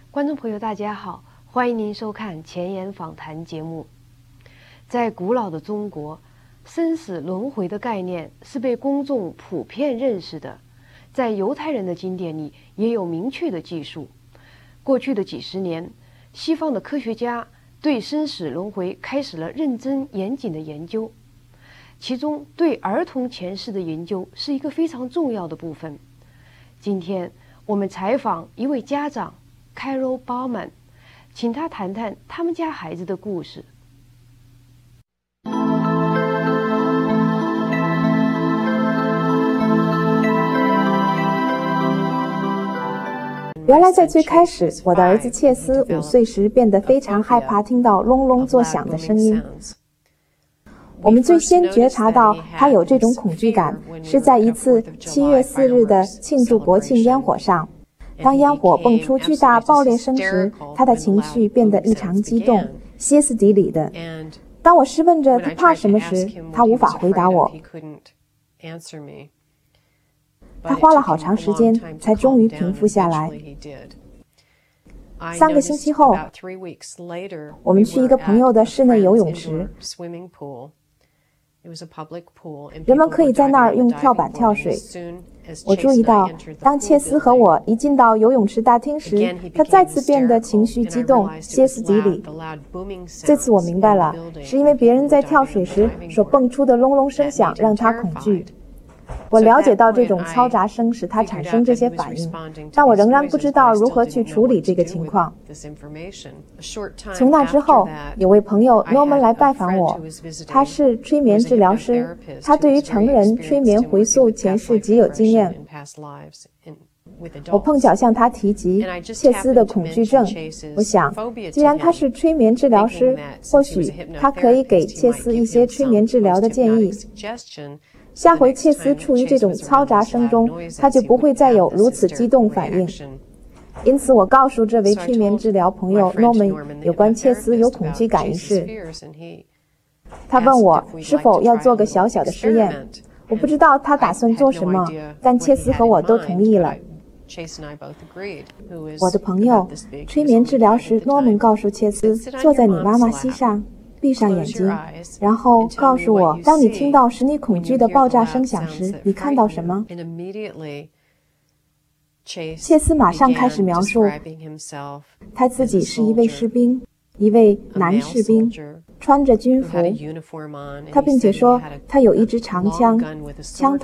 观众朋友，大家好，欢迎您收看前沿访谈节目。在古老的中国，生死轮回的概念是被公众普遍认识的，在犹太人的经典里也有明确的记述。过去的几十年，西方的科学家对生死轮回开始了认真严谨的研究，其中对儿童前世的研究是一个非常重要的部分。今天我们采访一位家长Carol Bauman， 请他谈谈他们家孩子的故事。 原来在最开始，我的儿子切斯5岁时变得非常害怕听到隆隆作响的声音。我们最先觉察到他有这种恐惧感，是在一次7月4日的庆祝国庆烟火上。当烟火蹦出巨大爆裂声时，他的情绪变得异常激动，歇斯底里的。当我试问着他怕什么时，他无法回答我。他花了好长时间才终于平复下来。3个星期后，我们去一个朋友的室内游泳池，人们可以在那儿用跳板跳水。我注意到，当切斯和我一进到游泳池大厅时，他再次变得情绪激动，歇斯底里。这次我明白了，是因为别人在跳水时所蹦出的隆隆声响让他恐惧。我了解到这种嘈杂声使他产生这些反应，但我仍然不知道如何去处理这个情况。从那之后，有位朋友 Norman 来拜访我，他是催眠治疗师，他对于成人催眠回溯前世极有经验。我碰巧向他提及切斯的恐惧症，我想，既然他是催眠治疗师，或许他可以给切斯一些催眠治疗的建议。下回切斯处于这种嘈杂声中，他就不会再有如此激动反应。因此，我告诉这位催眠治疗朋友 Norman 有关切斯有恐惧感一事。他问我是否要做个小小的试验。我不知道他打算做什么，但切斯和我都同意了。我的朋友催眠治疗师 Norman 告诉切斯，坐在你妈妈膝上，闭上眼睛，然后告诉我，当你听到使你恐惧的爆炸声响时，你看到什么？切斯马上开始描述他自己是一位士兵，一位男士兵，穿着军服。他并且说他有一支长枪，枪